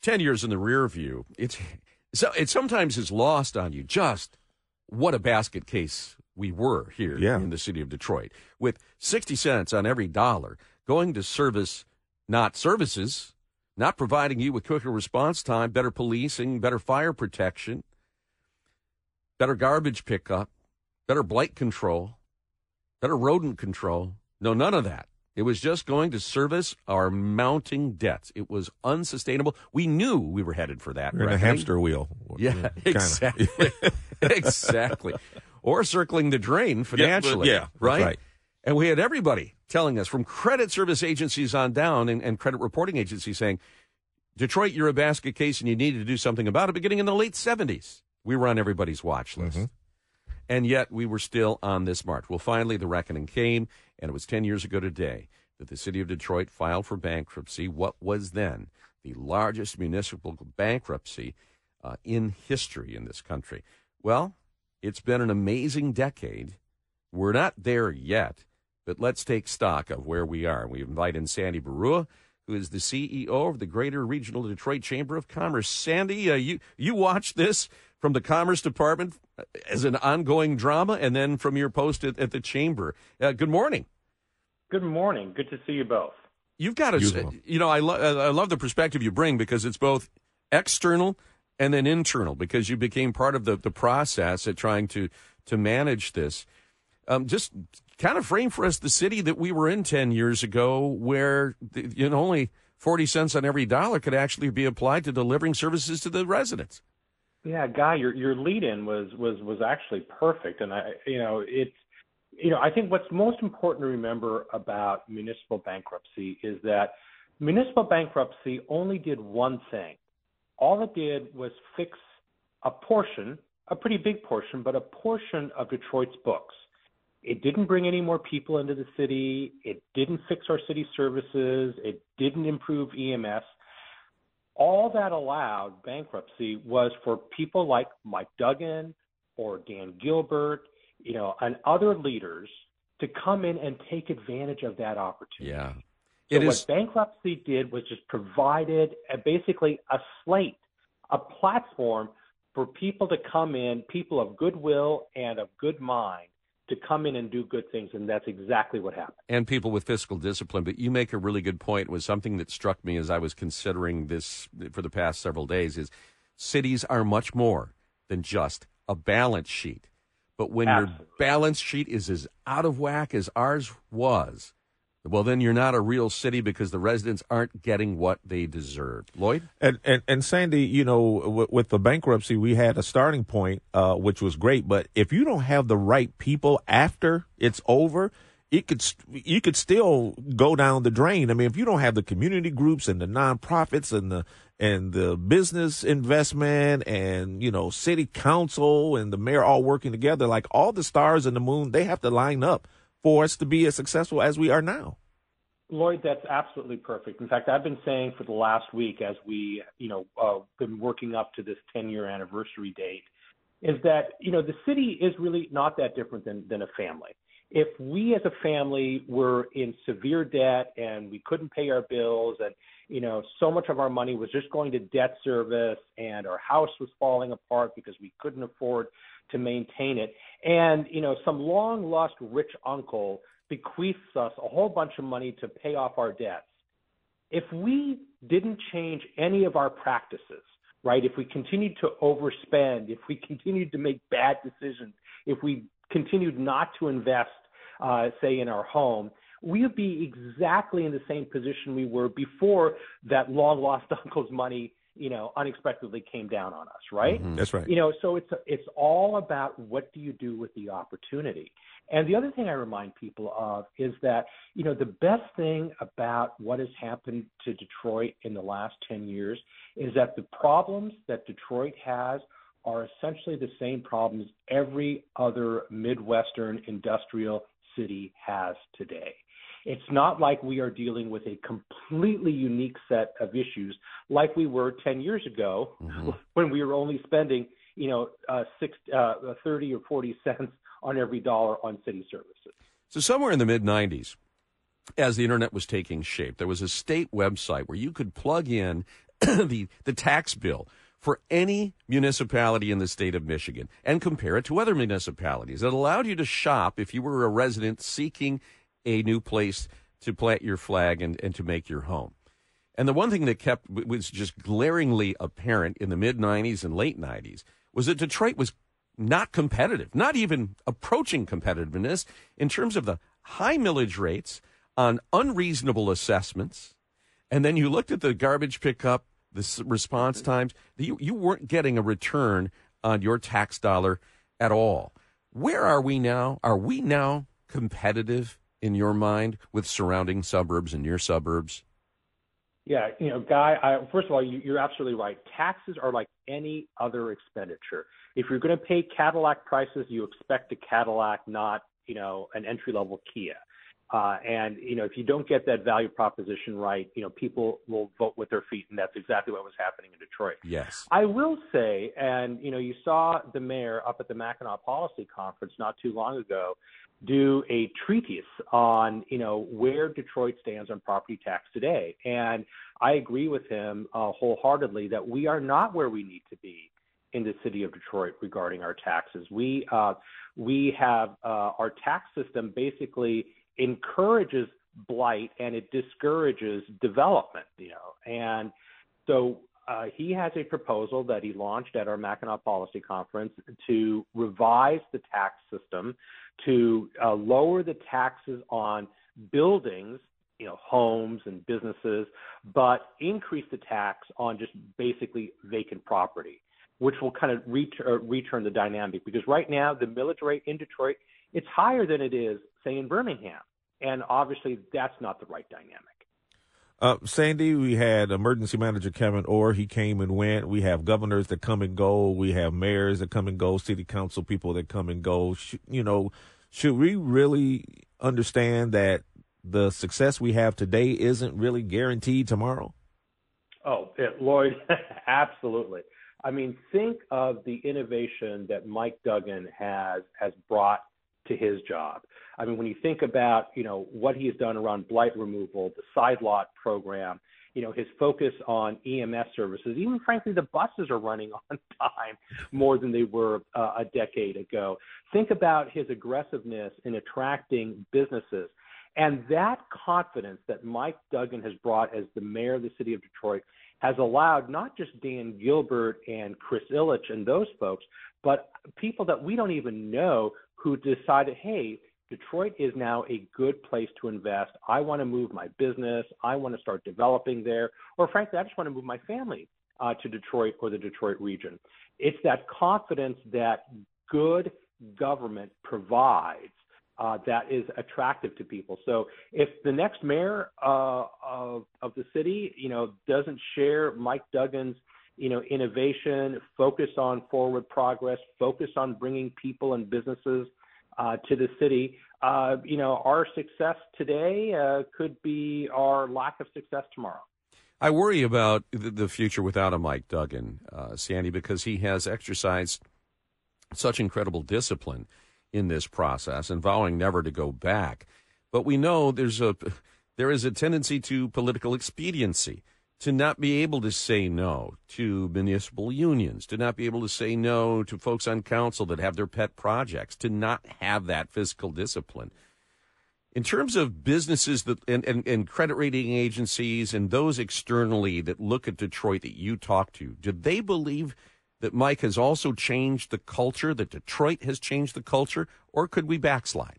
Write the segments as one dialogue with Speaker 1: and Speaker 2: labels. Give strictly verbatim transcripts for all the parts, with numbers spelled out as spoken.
Speaker 1: ten years in the rear view, it's so it sometimes is lost on you just what a basket case we were here
Speaker 2: yeah.
Speaker 1: in the city of Detroit, with sixty cents on every dollar going to service, not services, not providing you with quicker response time, better policing, better fire protection, better garbage pickup, better blight control, better rodent control. No, none of that. It was just going to service our mounting debts. It was unsustainable. We knew we were headed for that.
Speaker 2: We're in a hamster wheel.
Speaker 1: Yeah,
Speaker 2: yeah
Speaker 1: exactly. exactly. Or circling the drain financially.
Speaker 2: Yeah, yeah
Speaker 1: right?
Speaker 2: right.
Speaker 1: And we had everybody telling us, from credit service agencies on down and, and credit reporting agencies, saying, Detroit, you're a basket case and you needed to do something about it. Beginning in the late seventies, we were on everybody's watch list. Mm-hmm. And yet we were still on this march. Well, finally, the reckoning came, and it was ten years ago today that the city of Detroit filed for bankruptcy, what was then the largest municipal bankruptcy uh, in history in this country. Well, it's been an amazing decade. We're not there yet, but let's take stock of where we are. We invite in Sandy Barua, who is the C E O of the Greater Regional Detroit Chamber of Commerce. Sandy, uh, you, you watched this from the Commerce Department as an ongoing drama, and then from your post at, at the Chamber. Uh, good morning.
Speaker 3: Good morning. Good to see you both.
Speaker 1: You've got to, you know, I, lo- I love the perspective you bring, because it's both external and then internal, because you became part of the, the process at trying to, to manage this. Um, just kind of frame for us the city that we were in ten years ago, where you know, only forty cents on every dollar could actually be applied to delivering services to the residents.
Speaker 3: Yeah, Guy, your your lead-in was was was actually perfect, and I, you know, it's, you know, I think what's most important to remember about municipal bankruptcy is that municipal bankruptcy only did one thing. All it did was fix a portion, a pretty big portion, but a portion of Detroit's books. It didn't bring any more people into the city. It didn't fix our city services. It didn't improve E M S. All that allowed bankruptcy was for people like Mike Duggan or Dan Gilbert, you know, and other leaders to come in and take advantage of that opportunity.
Speaker 1: Yeah.
Speaker 3: So
Speaker 1: it
Speaker 3: what
Speaker 1: is...
Speaker 3: bankruptcy did was just provided a, basically a slate, a platform for people to come in, people of goodwill and of good mind, to come in and do good things, and that's exactly what happened.
Speaker 1: And people with fiscal discipline. But you make a really good point. It was something that struck me as I was considering this for the past several days, is cities are much more than just a balance sheet. But when Absolutely. Your balance sheet is as out of whack as ours was, well, then you're not a real city, because the residents aren't getting what they deserve. Lloyd?
Speaker 2: And and, and Sandy, you know, w- with the bankruptcy, we had a starting point, uh, which was great. But if you don't have the right people after it's over, it could you could still go down the drain. I mean, if you don't have the community groups and the nonprofits and the and the business investment and, you know, city council and the mayor all working together, like all the stars in the moon, they have to line up for us to be as successful as we are now.
Speaker 3: Lloyd, that's absolutely perfect. In fact, I've been saying for the last week, as we, you know, uh, been working up to this ten-year anniversary date, is that, you know, the city is really not that different than, than a family. If we as a family were in severe debt and we couldn't pay our bills, and, you know, so much of our money was just going to debt service, and our house was falling apart because we couldn't afford to maintain it, and, you know, some long-lost rich uncle bequeaths us a whole bunch of money to pay off our debts. If we didn't change any of our practices, right, if we continued to overspend, if we continued to make bad decisions, if we continued not to invest, uh, say, in our home, we would be exactly in the same position we were before that long-lost uncle's money, you know, unexpectedly came down on us, right?
Speaker 2: Mm-hmm. That's right.
Speaker 3: You know, so it's it's all about what do you do with the opportunity. And the other thing I remind people of is that, you know, the best thing about what has happened to Detroit in the last ten years is that the problems that Detroit has are essentially the same problems every other Midwestern industrial city has today. It's not like we are dealing with a completely unique set of issues like we were ten years ago, mm-hmm. when we were only spending, you know, uh, six, uh, thirty or forty cents on every dollar on city services.
Speaker 1: So somewhere in the mid nineties, as the internet was taking shape, there was a state website where you could plug in the the tax bill for any municipality in the state of Michigan and compare it to other municipalities. It allowed you to shop if you were a resident seeking a new place to plant your flag and, and to make your home. And the one thing that kept was just glaringly apparent in the mid nineties and late nineties was that Detroit was not competitive, not even approaching competitiveness in terms of the high millage rates on unreasonable assessments. And then you looked at the garbage pickup, the response times, you, you weren't getting a return on your tax dollar at all. Where are we now? Are we now competitive in your mind with surrounding suburbs and near suburbs?
Speaker 3: Yeah, you know, Guy, I, first of all, you, you're absolutely right. Taxes are like any other expenditure. If you're going to pay Cadillac prices, you expect a Cadillac, not, you know, an entry-level Kia. Uh, and, you know, if you don't get that value proposition right, you know, people will vote with their feet, and that's exactly what was happening in Detroit.
Speaker 1: Yes.
Speaker 3: I will say, and, you know, you saw the mayor up at the Mackinac Policy Conference not too long ago do a treatise on, you know, where Detroit stands on property tax today. And I agree with him uh, wholeheartedly that we are not where we need to be in the city of Detroit regarding our taxes. We, uh, we have uh, our tax system basically encourages blight and it discourages development, you know. And so uh, he has a proposal that he launched at our Mackinac Policy Conference to revise the tax system, to uh, lower the taxes on buildings, you know, homes and businesses, but increase the tax on just basically vacant property, which will kind of ret- uh, return the dynamic. Because right now, the millage rate in Detroit, it's higher than it is, say, in Birmingham. And obviously, that's not the right dynamic.
Speaker 2: Uh, Sandy, we had emergency manager Kevin Orr. He came and went. We have governors that come and go. We have mayors that come and go, city council people that come and go. Sh- you know, should we really understand that the success we have today isn't really guaranteed tomorrow?
Speaker 3: Oh, it, Lloyd, absolutely. I mean, think of the innovation that Mike Duggan has has brought to his job. I mean, when you think about, you know, what he has done around blight removal, the side lot program, you know, his focus on E M S services, even frankly, the buses are running on time more than they were uh, a decade ago. Think about his aggressiveness in attracting businesses. And that confidence that Mike Duggan has brought as the mayor of the city of Detroit has allowed not just Dan Gilbert and Chris Ilitch and those folks, but people that we don't even know who decided, hey, Detroit is now a good place to invest. I want to move my business. I want to start developing there. Or frankly, I just want to move my family uh, to Detroit or the Detroit region. It's that confidence that good government provides uh, that is attractive to people. So if the next mayor uh, of, of the city, you know, doesn't share Mike Duggan's, you know, innovation, focus on forward progress, focus on bringing people and businesses Uh, to the city, uh, you know, our success today uh, could be our lack of success tomorrow.
Speaker 1: I worry about the future without a Mike Duggan, uh, Sandy, because he has exercised such incredible discipline in this process and vowing never to go back. But we know there's a there is a tendency to political expediency, to not be able to say no to municipal unions, to not be able to say no to folks on council that have their pet projects, to not have that fiscal discipline. In terms of businesses that and, and, and credit rating agencies and those externally that look at Detroit that you talk to, do they believe that Mike has also changed the culture, that Detroit has changed the culture, or could we backslide?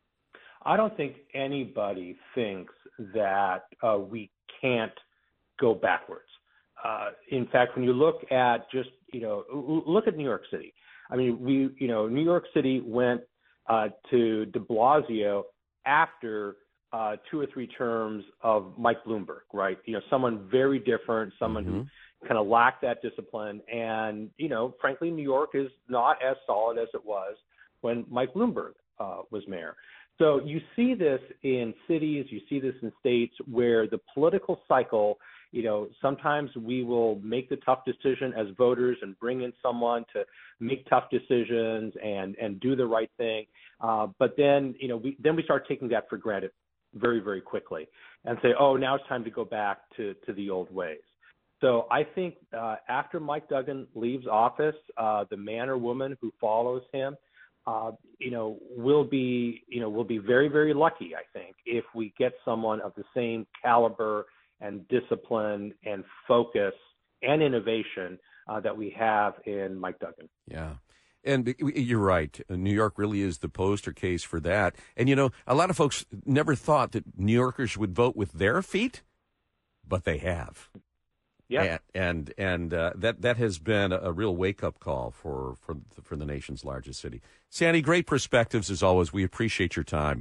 Speaker 3: I don't think anybody thinks that uh, we can't go backwards. Uh, in fact, when you look at just, you know, look at New York City. I mean, we, you know, New York City went uh, to de Blasio after uh, two or three terms of Mike Bloomberg, right? You know, someone very different, someone mm-hmm. who kind of lacked that discipline. And, you know, frankly, New York is not as solid as it was when Mike Bloomberg uh, was mayor. So you see this in cities, you see this in states where the political cycle, you know, sometimes we will make the tough decision as voters and bring in someone to make tough decisions and, and do the right thing. Uh, but then, you know, we, then we start taking that for granted very, very quickly and say, oh, now it's time to go back to, to the old ways. So I think uh, after Mike Duggan leaves office, uh, the man or woman who follows him, uh, you know, will be, you know, will be very, very lucky, I think, if we get someone of the same caliber and discipline and focus and innovation uh, that we have in Mike Duggan.
Speaker 1: Yeah. And you're right. New York really is the poster case for that. And, you know, a lot of folks never thought that New Yorkers would vote with their feet, but they have.
Speaker 3: Yeah.
Speaker 1: And and, and uh, that, that has been a real wake-up call for, for, for the nation's largest city. Sandy, great perspectives as always. We appreciate your time.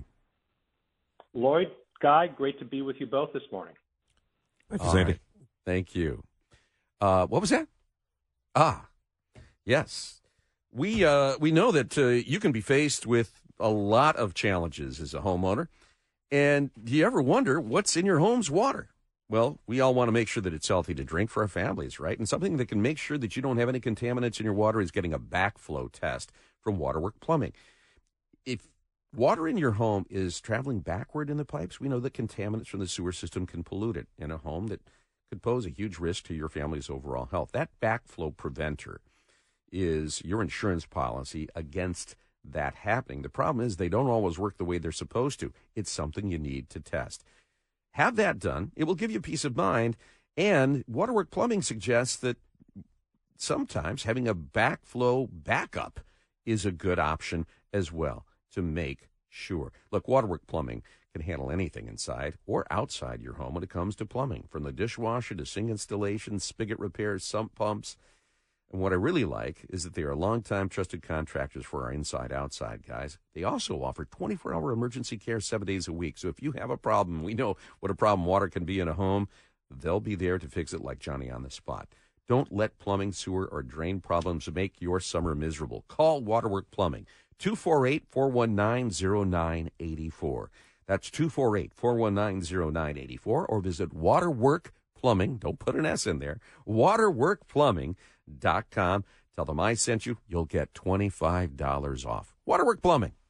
Speaker 3: Lloyd, Guy, great to be with you both this morning.
Speaker 2: Thank you, Sandy.
Speaker 1: Right. Thank you. Uh, what was that? Ah, yes. We uh, we know that uh, you can be faced with a lot of challenges as a homeowner. And do you ever wonder what's in your home's water? Well, we all want to make sure that it's healthy to drink for our families, right? And something that can make sure that you don't have any contaminants in your water is getting a backflow test from Waterwork Plumbing. If water in your home is traveling backward in the pipes, we know that contaminants from the sewer system can pollute it in a home that could pose a huge risk to your family's overall health. That backflow preventer is your insurance policy against that happening. The problem is they don't always work the way they're supposed to. It's something you need to test. Have that done. It will give you peace of mind. And Waterwork Plumbing suggests that sometimes having a backflow backup is a good option as well to make sure. Look, Waterwork Plumbing can handle anything inside or outside your home when it comes to plumbing, from the dishwasher to sink installations, spigot repairs, sump pumps. And what I really like is that they are longtime trusted contractors for our inside-outside guys. They also offer twenty-four hour emergency care seven days a week. So if you have a problem, we know what a problem water can be in a home. They'll be there to fix it like Johnny on the spot. Don't let plumbing, sewer, or drain problems make your summer miserable. Call Waterwork Plumbing, two four eight, four one nine, zero nine eight four. That's two four eight, four one nine, zero nine eight four, or visit Waterwork Plumbing. Don't put an S in there. Waterwork Plumbing. Dot com. Tell them I sent you. You'll get twenty-five dollars off. Waterwork Plumbing.